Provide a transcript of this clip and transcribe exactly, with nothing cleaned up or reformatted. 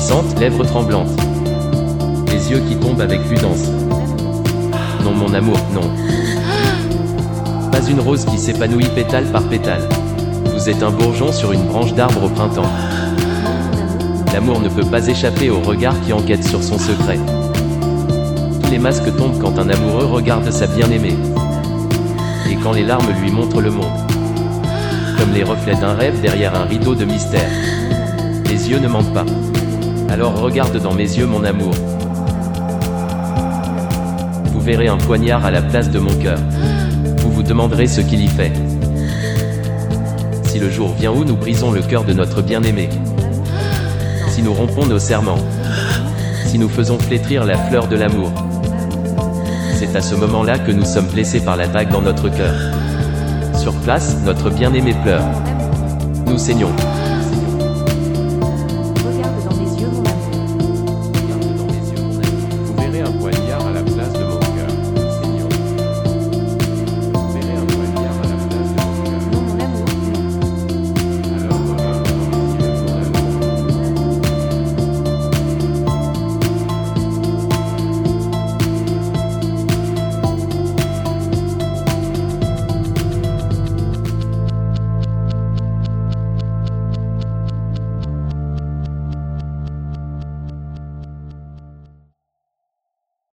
languissantes, lèvres tremblantes. Les yeux qui tombent avec prudence. Non mon amour, non. Pas une rose qui s'épanouit pétale par pétale. Vous êtes un bourgeon sur une branche d'arbre au printemps. L'amour ne peut pas échapper au regard qui enquête sur son secret. Tous les masques tombent quand un amoureux regarde sa bien-aimée. Et quand les larmes lui montrent le monde. Comme les reflets d'un rêve derrière un rideau de mystère. Les yeux ne mentent pas. Alors regarde dans mes yeux mon amour. Vous verrez un poignard à la place de mon cœur. Vous vous demanderez ce qu'il y fait. Si le jour vient où nous brisons le cœur de notre bien-aimé. Si nous rompons nos serments. Si nous faisons flétrir la fleur de l'amour. C'est à ce moment-là que nous sommes blessés par la vague dans notre cœur. Sur place, notre bien-aimé pleure. Nous saignons.